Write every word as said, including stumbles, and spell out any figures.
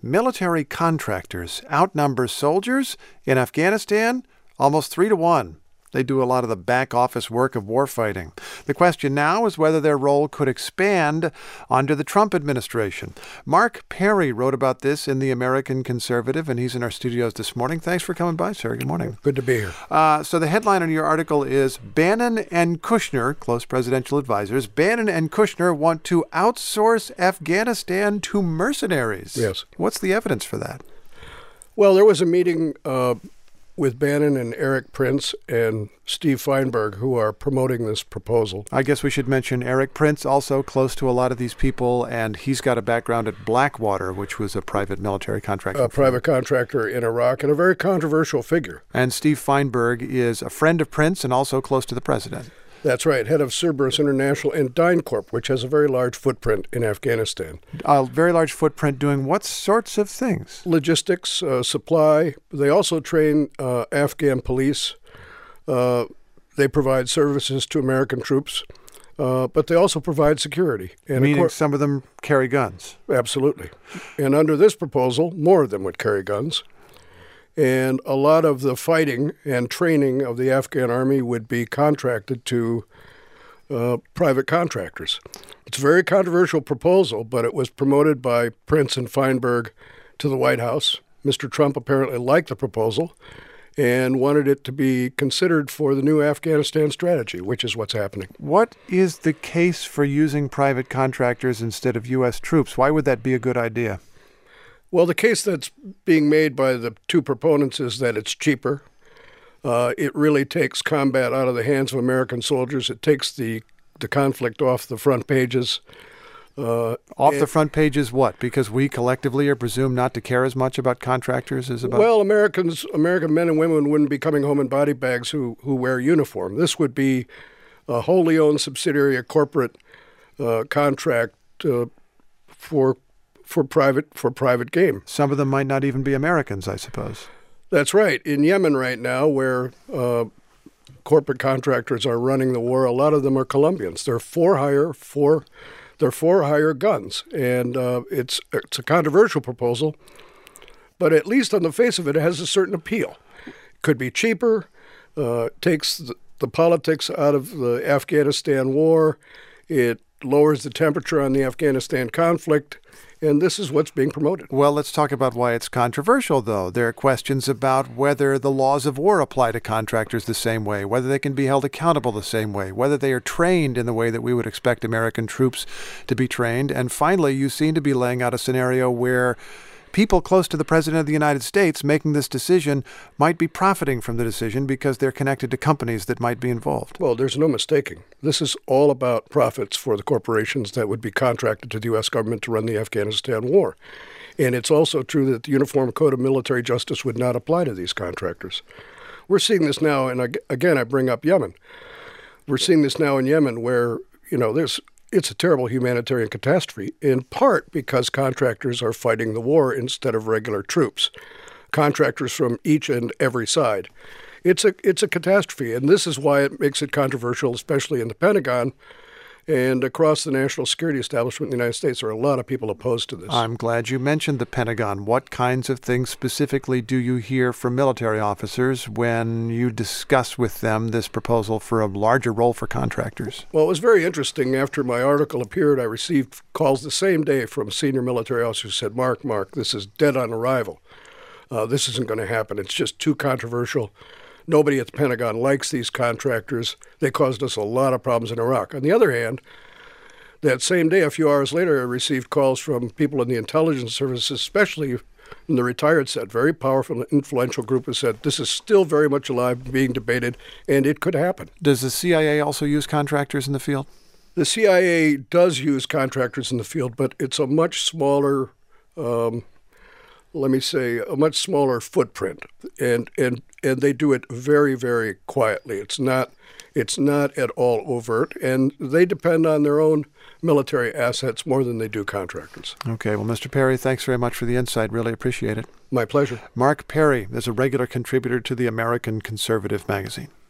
military contractors outnumber soldiers in Afghanistan almost three to one. They do a lot of the back office work of warfighting. The question now is whether their role could expand under the Trump administration. Mark Perry wrote about this in The American Conservative, and he's in our studios this morning. Thanks for coming by, sir. Good morning. Good to be here. Uh, so the headline on your article is Bannon and Kushner, close presidential advisors, Bannon and Kushner want to outsource Afghanistan to mercenaries. Yes. What's the evidence for that? Well, there was a meeting uh, with Bannon and Erik Prince and Steve Feinberg, who are promoting this proposal. I guess we should mention Erik Prince, also close to a lot of these people, and he's got a background at Blackwater, which was a private military contractor. A private contractor in Iraq, and a very controversial figure. And Steve Feinberg is a friend of Prince and also close to the president. That's right, head of Cerberus International and DynCorp, which has a very large footprint in Afghanistan. A very large footprint doing what sorts of things? Logistics, uh, supply. They also train uh, Afghan police. Uh, they provide services to American troops, uh, but they also provide security. And Meaning of course, some of them carry guns. Absolutely. And under this proposal, more of them would carry guns. And a lot of the fighting and training of the Afghan army would be contracted to uh, private contractors. It's a very controversial proposal, but it was promoted by Prince and Feinberg to the White House. Mister Trump apparently liked the proposal and wanted it to be considered for the new Afghanistan strategy, which is what's happening. What is the case for using private contractors instead of U S troops? Why would that be a good idea? Well, the case that's being made by the two proponents is that it's cheaper. Uh, it really takes combat out of the hands of American soldiers. It takes the, the conflict off the front pages. Uh, off the front pages what? Because we collectively are presumed not to care as much about contractors as about... Well, Americans, American men and women wouldn't be coming home in body bags who, who wear uniform. This would be a wholly owned subsidiary, a corporate uh, contract uh, for for private for private game. Some of them might not even be Americans, I suppose. That's right. In Yemen right now, where uh, corporate contractors are running the war, a lot of them are Colombians. They're for hire for they're for hire guns, and uh, it's it's a controversial proposal, but at least on the face of it, it has a certain appeal. It could be cheaper, uh, takes the, the politics out of the Afghanistan war, it lowers the temperature on the Afghanistan conflict. And this is what's being promoted. Well, let's talk about why it's controversial, though. There are questions about whether the laws of war apply to contractors the same way, whether they can be held accountable the same way, whether they are trained in the way that we would expect American troops to be trained. And finally, you seem to be laying out a scenario where people close to the President of the United States making this decision might be profiting from the decision because they're connected to companies that might be involved. Well, there's no mistaking. This is all about profits for the corporations that would be contracted to the U S government to run the Afghanistan war. And it's also true that the Uniform Code of Military Justice would not apply to these contractors. We're seeing this now, and again, I bring up Yemen. We're seeing this now in Yemen where, you know, there's It's a terrible humanitarian catastrophe, in part because contractors are fighting the war instead of regular troops, contractors from each and every side. It's a it's a catastrophe, and this is why it makes it controversial, especially in the Pentagon and across the national security establishment in the United States. There are a lot of people opposed to this. I'm glad you mentioned the Pentagon. What kinds of things specifically do you hear from military officers when you discuss with them this proposal for a larger role for contractors? Well, it was very interesting. After my article appeared, I received calls the same day from senior military officers who said, Mark, Mark, this is dead on arrival. Uh, this isn't going to happen. It's just too controversial. Nobody at the Pentagon likes these contractors. They caused us a lot of problems in Iraq. On the other hand, that same day, a few hours later, I received calls from people in the intelligence services, especially in the retired set, very powerful and influential group who said this is still very much alive, being debated, and it could happen. Does the C I A also use contractors in the field? The C I A does use contractors in the field, but it's a much smaller um, let me say, a much smaller footprint, and and and they do it very, very quietly. It's not it's not at all overt, and they depend on their own military assets more than they do contractors. Okay. Well, Mister Perry, thanks very much for the insight. Really appreciate it. My pleasure. Mark Perry is a regular contributor to the American Conservative magazine.